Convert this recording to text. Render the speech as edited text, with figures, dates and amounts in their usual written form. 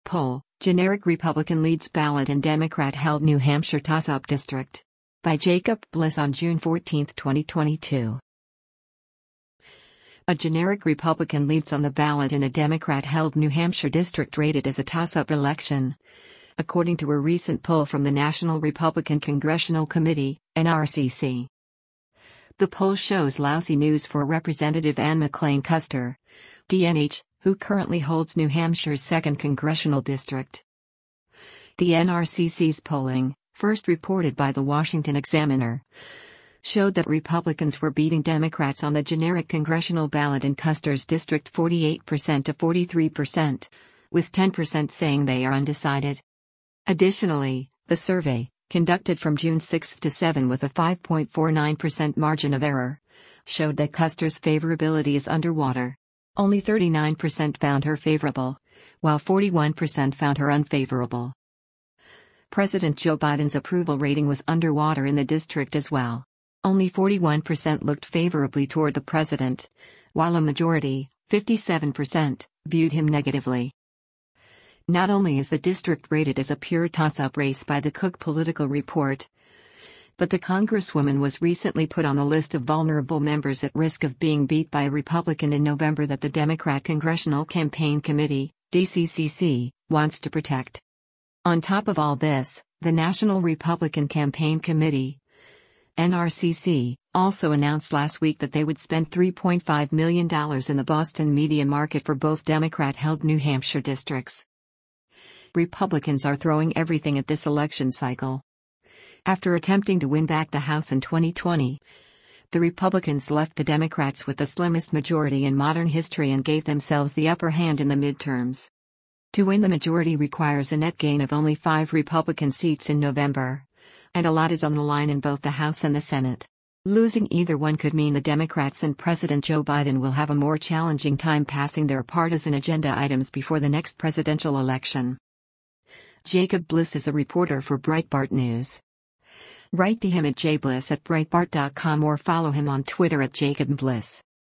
poll, generic Republican leads ballot in Democrat-held New Hampshire toss-up district. By Jacob Bliss on June 14, 2022. A generic Republican leads on the ballot in a Democrat-held New Hampshire district rated as a toss-up election, according to a recent poll from the National Republican Congressional Committee, NRCC. The poll shows lousy news for Representative Ann McLean Kuster, DNH, who currently holds New Hampshire's 2nd congressional district. The NRCC's polling, first reported by the Washington Examiner, showed that Republicans were beating Democrats on the generic congressional ballot in Kuster's district 48% to 43%, with 10% saying they are undecided. Additionally, the survey, conducted from June 6 to 7 with a 5.49% margin of error, showed that Kuster's favorability is underwater. Only 39% found her favorable, while 41% found her unfavorable. President Joe Biden's approval rating was underwater in the district as well. Only 41% looked favorably toward the president, while a majority, 57%, viewed him negatively. Not only is the district rated as a pure toss-up race by the Cook Political Report, but the Congresswoman was recently put on the list of vulnerable members at risk of being beat by a Republican in November that the Democrat Congressional Campaign Committee, DCCC, wants to protect. On top of all this, the National Republican Campaign Committee, NRCC, also announced last week that they would spend $3.5 million in the Boston media market for both Democrat-held New Hampshire districts. Republicans are throwing everything at this election cycle. After attempting to win back the House in 2020, the Republicans left the Democrats with the slimmest majority in modern history and gave themselves the upper hand in the midterms. To win the majority requires a net gain of only 5 Republican seats in November, and a lot is on the line in both the House and the Senate. Losing either one could mean the Democrats and President Joe Biden will have a more challenging time passing their partisan agenda items before the next presidential election. Jacob Bliss is a reporter for Breitbart News. Write to him at jbliss@breitbart.com or follow him on Twitter at @JacobBliss.